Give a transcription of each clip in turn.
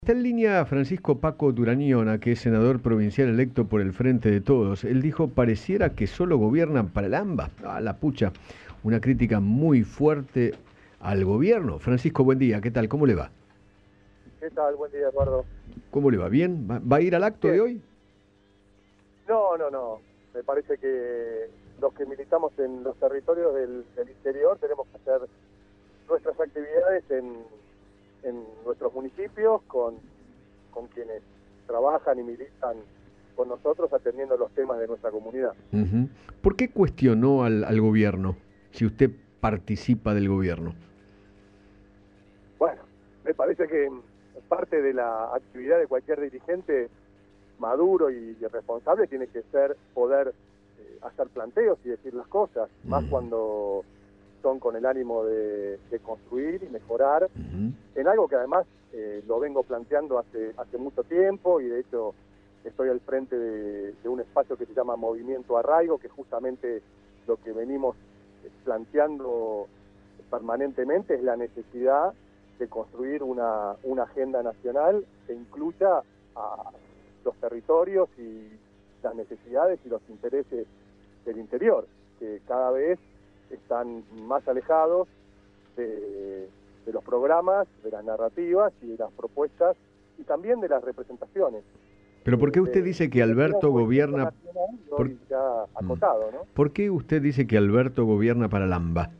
Está en línea Francisco Paco Durañona, que es senador provincial electo por el Frente de Todos. Él dijo, pareciera que solo gobiernan para el AMBA. A la pucha, una crítica muy fuerte al gobierno. Francisco, buen día, ¿qué tal? ¿Cómo le va? ¿Qué tal? Buen día, Eduardo. ¿Cómo le va? ¿Bien? ¿Va a ir al acto de Bien. hoy? No. Me parece que los que militamos en los territorios del interior tenemos que hacer nuestras actividades en nuestros municipios con quienes trabajan y militan con nosotros atendiendo los temas de nuestra comunidad. Ujú. ¿Por qué cuestionó al gobierno, si usted participa del gobierno? Bueno, me parece que parte de la actividad de cualquier dirigente maduro y responsable tiene que ser poder hacer planteos y decir las cosas, más cuando son con el ánimo de construir y mejorar en algo que además lo vengo planteando hace mucho tiempo, y de hecho estoy al frente de un espacio que se llama Movimiento Arraigo, que justamente lo que venimos planteando permanentemente es la necesidad de construir una agenda nacional que incluya a los territorios y las necesidades y los intereses del interior, que cada vez están más alejados de los programas, de las narrativas y de las propuestas, y también de las representaciones. ¿Pero por qué usted dice que Alberto gobierna? Hoy ya acotado, ¿no? ¿Por qué usted dice que Alberto gobierna para el AMBA?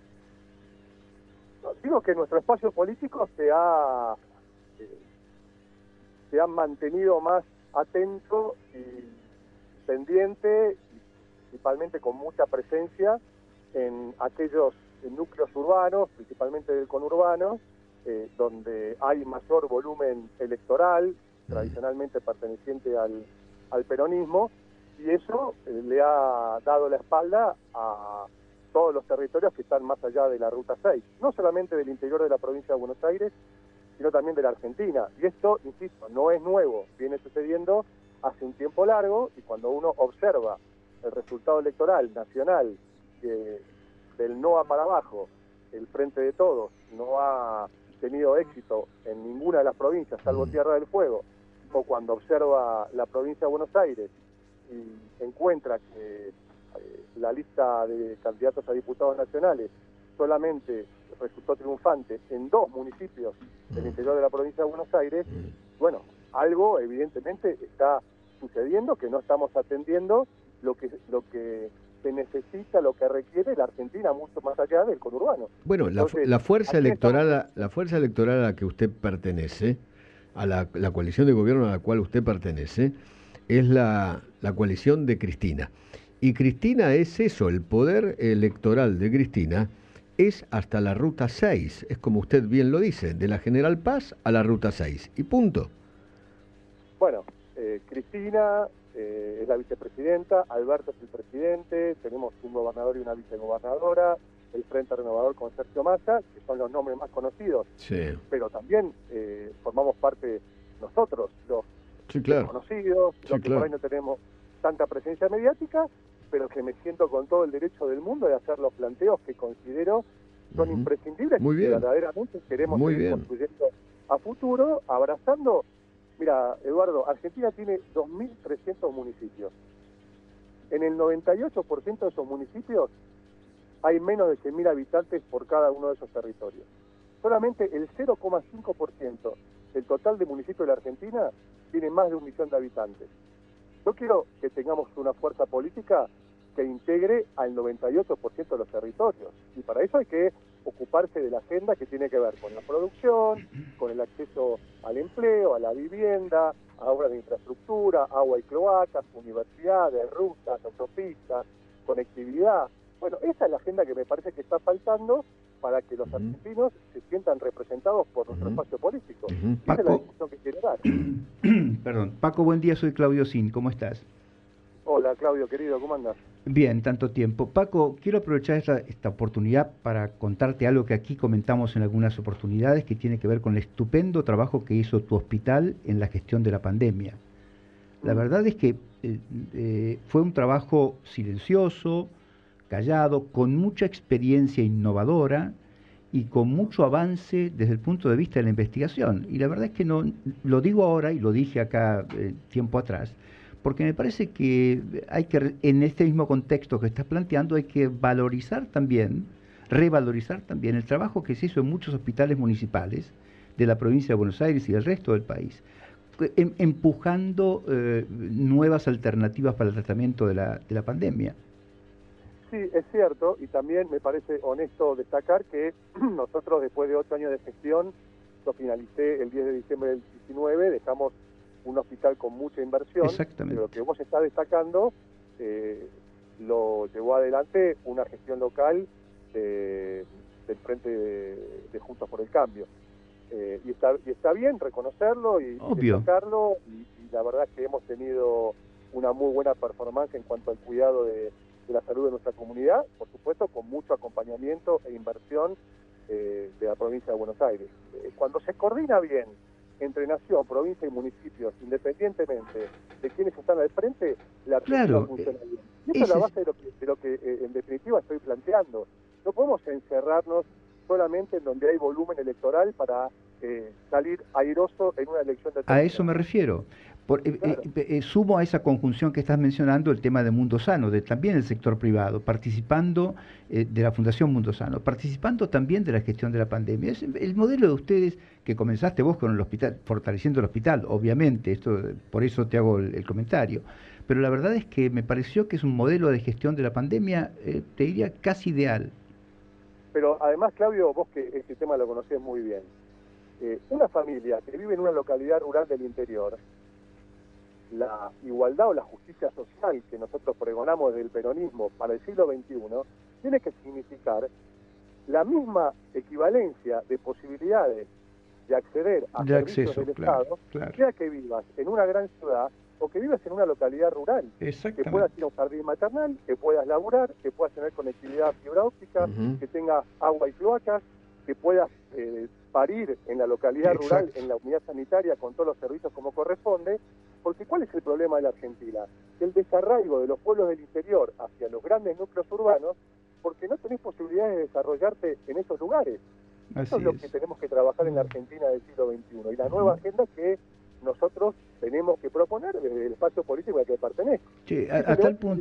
No, digo que nuestro espacio político se ha mantenido más atento y pendiente, principalmente con mucha presencia en aquellos núcleos urbanos, principalmente del conurbano, donde hay mayor volumen electoral, tradicionalmente perteneciente al peronismo, y eso le ha dado la espalda a todos los territorios que están más allá de la Ruta 6, no solamente del interior de la provincia de Buenos Aires, sino también de la Argentina. Y esto, insisto, no es nuevo, viene sucediendo hace un tiempo largo, y cuando uno observa el resultado electoral nacional, que del NOA para abajo, el Frente de Todos no ha tenido éxito en ninguna de las provincias, salvo Tierra del Fuego, o cuando observa la provincia de Buenos Aires y encuentra que la lista de candidatos a diputados nacionales solamente resultó triunfante en 2 municipios del interior de la provincia de Buenos Aires, bueno, algo evidentemente está sucediendo, que no estamos atendiendo lo que se necesita, lo que requiere la Argentina, mucho más allá del conurbano. Bueno, Entonces, la fuerza aquí electoral, estamos. la fuerza electoral a la que usted pertenece, a la coalición de gobierno a la cual usted pertenece, es la coalición de Cristina. Y Cristina es eso, el poder electoral de Cristina es hasta la Ruta 6, es como usted bien lo dice, de la General Paz a la Ruta 6, y punto. Bueno, Cristina es la vicepresidenta, Alberto es el presidente, tenemos un gobernador y una vicegobernadora, el Frente Renovador con Sergio Massa, que son los nombres más conocidos, Sí, pero también formamos parte nosotros, los sí, claro. desconocidos, Sí, los que por ahí no tenemos tanta presencia mediática, pero que me siento con todo el derecho del mundo de hacer los planteos que considero son imprescindibles Muy y bien, verdaderamente queremos muy seguir bien. construyendo a futuro, abrazando. Mira, Eduardo, Argentina tiene 2.300 municipios. En el 98% de esos municipios hay menos de 100.000 habitantes por cada uno de esos territorios. Solamente el 0,5% del total de municipios de la Argentina tiene más de 1.000.000 de habitantes. Yo quiero que tengamos una fuerza política que integre al 98% de los territorios. Y para eso hay que ocuparse de la agenda que tiene que ver con la producción, con el acceso al empleo, a la vivienda, a obras de infraestructura, agua y cloacas, universidades, rutas, autopistas, conectividad. Bueno, esa es la agenda que me parece que está faltando para que los argentinos se sientan representados por nuestro espacio político. Esa es la Paco, discusión que quiero dar. perdón, Paco, buen día, soy Claudio Sin, ¿cómo estás? Hola, Claudio, querido, ¿cómo andas? Bien, tanto tiempo. Paco, quiero aprovechar esta oportunidad para contarte algo que aquí comentamos en algunas oportunidades, que tiene que ver con el estupendo trabajo que hizo tu hospital en la gestión de la pandemia. La verdad es que fue un trabajo silencioso, callado, con mucha experiencia innovadora, y con mucho avance desde el punto de vista de la investigación. Y la verdad es que no lo digo ahora y lo dije acá tiempo atrás, porque me parece que hay que, en este mismo contexto que estás planteando, hay que valorizar también, revalorizar también el trabajo que se hizo en muchos hospitales municipales de la provincia de Buenos Aires y del resto del país, empujando nuevas alternativas para el tratamiento de la pandemia. Sí, es cierto, y también me parece honesto destacar que nosotros después de 8 años de gestión, yo finalicé el 10 de diciembre del 19, dejamos un hospital con mucha inversión. Exactamente. Pero lo que vos estás destacando lo llevó adelante una gestión local del Frente de Juntos por el Cambio. Y está bien reconocerlo y destacarlo, y la verdad es que hemos tenido una muy buena performance en cuanto al cuidado de la salud de nuestra comunidad, por supuesto con mucho acompañamiento e inversión de la provincia de Buenos Aires. Cuando se coordina bien entre nación, provincia y municipios, independientemente de quienes están al frente, la Argentina funciona bien. Y esa es la base de lo que en definitiva estoy planteando. No podemos encerrarnos solamente en donde hay volumen electoral para salir airoso en una elección determinada. A eso me refiero. Claro. Sumo a esa conjunción que estás mencionando el tema de Mundo Sano, de también el sector privado, participando de la Fundación Mundo Sano, participando también de la gestión de la pandemia. Es el modelo de ustedes que comenzaste vos con el hospital, fortaleciendo el hospital, obviamente, por eso te hago el comentario. Pero la verdad es que me pareció que es un modelo de gestión de la pandemia, te diría, casi ideal. Pero además, Claudio, vos que este tema lo conocés muy bien, una familia que vive en una localidad rural del interior, la igualdad o la justicia social que nosotros pregonamos desde el peronismo para el siglo XXI, tiene que significar la misma equivalencia de posibilidades de acceder a servicios del Estado, sea que vivas en una gran ciudad o que vivas en una localidad rural, que puedas ir a un jardín maternal, que puedas laburar, que puedas tener conectividad fibra óptica, que tengas agua y cloacas, que puedas parir en la localidad rural, en la unidad sanitaria, con todos los servicios como corresponde, porque ¿cuál es el problema de la Argentina? El desarraigo de los pueblos del interior hacia los grandes núcleos urbanos, porque no tenés posibilidades de desarrollarte en esos lugares. Eso es lo que tenemos que trabajar en la Argentina del siglo XXI, y la nueva agenda que nosotros tenemos que proponer desde el espacio político al que pertenezco. Sí, a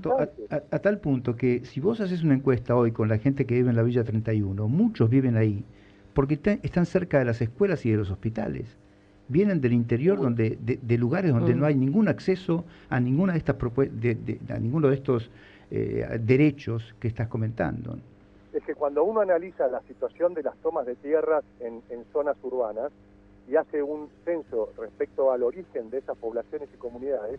tal punto que si vos haces una encuesta hoy con la gente que vive en la Villa 31, muchos viven ahí porque están cerca de las escuelas y de los hospitales. Vienen del interior, de lugares donde no hay ningún acceso a ninguna de estas a ninguno de estos derechos que estás comentando. Es que cuando uno analiza la situación de las tomas de tierras en zonas urbanas y hace un censo respecto al origen de esas poblaciones y comunidades,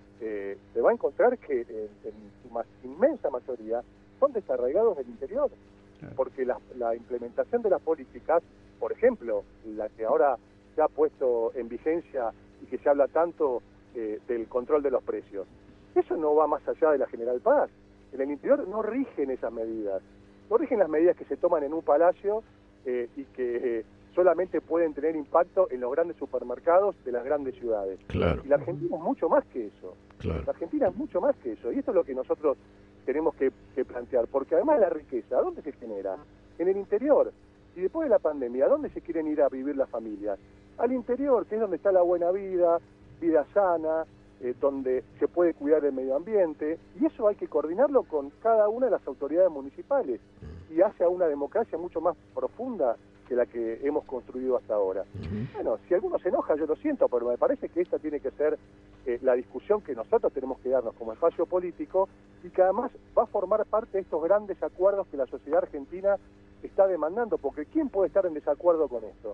se va a encontrar que en su inmensa mayoría son desarraigados del interior. Porque la implementación de las políticas, por ejemplo, la que ahora se ha puesto en vigencia y que se habla tanto del control de los precios, eso no va más allá de la General Paz. En el interior no rigen esas medidas, no rigen las medidas que se toman en un palacio y que solamente pueden tener impacto en los grandes supermercados de las grandes ciudades. Claro. Y la Argentina es mucho más que eso. Claro. La Argentina es mucho más que eso, y esto es lo que nosotros tenemos que plantear, porque además la riqueza, ¿dónde se genera? En el interior. Y después de la pandemia, ¿a dónde se quieren ir a vivir las familias? Al interior, que es donde está la buena vida, vida sana, donde se puede cuidar el medio ambiente, y eso hay que coordinarlo con cada una de las autoridades municipales, y hacia una democracia mucho más profunda que la que hemos construido hasta ahora. Bueno, si alguno se enoja, yo lo siento, pero me parece que esta tiene que ser la discusión que nosotros tenemos que darnos como espacio político, y que además va a formar parte de estos grandes acuerdos que la sociedad argentina está demandando, porque ¿quién puede estar en desacuerdo con esto?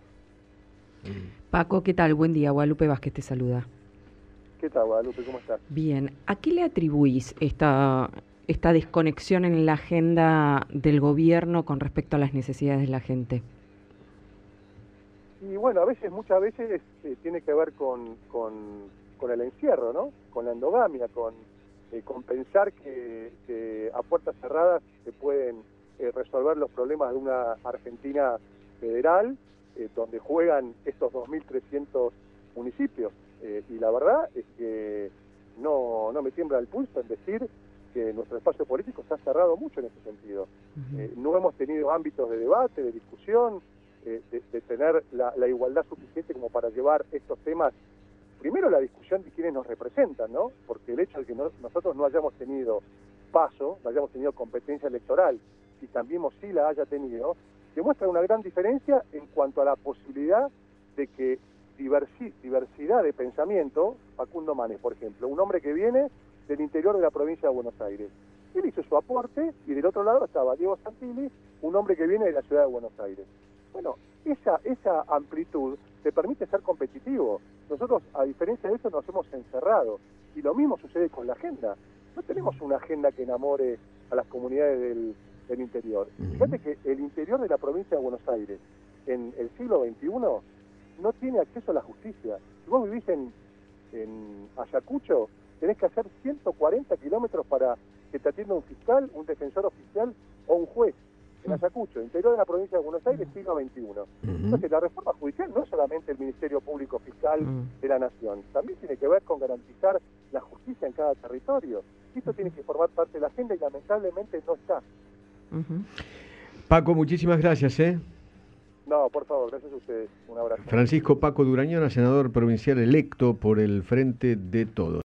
Paco, ¿qué tal? Buen día, Guadalupe Vázquez te saluda. ¿Qué tal, Guadalupe? ¿Cómo estás? Bien, ¿a qué le atribuís esta desconexión en la agenda del gobierno con respecto a las necesidades de la gente? Y bueno, muchas veces tiene que ver con el encierro, ¿no? Con la endogamia, con pensar que a puertas cerradas se pueden resolver los problemas de una Argentina federal, donde juegan estos 2.300 municipios. Y la verdad es que no me tiembla el pulso en decir que nuestro espacio político se ha cerrado mucho en ese sentido. No hemos tenido ámbitos de debate, de discusión, de tener la igualdad suficiente como para llevar estos temas, primero la discusión de quienes nos representan, ¿no? Porque el hecho de que nosotros no hayamos tenido paso, no hayamos tenido competencia electoral, y Cambiemos sí la haya tenido, demuestra una gran diferencia en cuanto a la posibilidad de que diversidad de pensamiento, Facundo Manes, por ejemplo, un hombre que viene del interior de la provincia de Buenos Aires. Él hizo su aporte y del otro lado estaba Diego Santilli, un hombre que viene de la ciudad de Buenos Aires. Bueno, esa amplitud te permite ser competitivo. Nosotros, a diferencia de eso, nos hemos encerrado. Y lo mismo sucede con la agenda. No tenemos una agenda que enamore a las comunidades del interior. Fíjate que el interior de la provincia de Buenos Aires, en el siglo XXI, no tiene acceso a la justicia. Si vos vivís en Ayacucho, tenés que hacer 140 kilómetros para que te atienda un fiscal, un defensor oficial o un juez. En Ayacucho, interior de la provincia de Buenos Aires, siglo XXI. Entonces, la reforma judicial no es solamente el Ministerio Público Fiscal de la Nación, también tiene que ver con garantizar la justicia en cada territorio. Esto tiene que formar parte de la agenda y lamentablemente no está. Paco, muchísimas gracias. No, por favor, gracias a ustedes. Un abrazo. Francisco Paco Durañona, senador provincial electo por el Frente de Todos.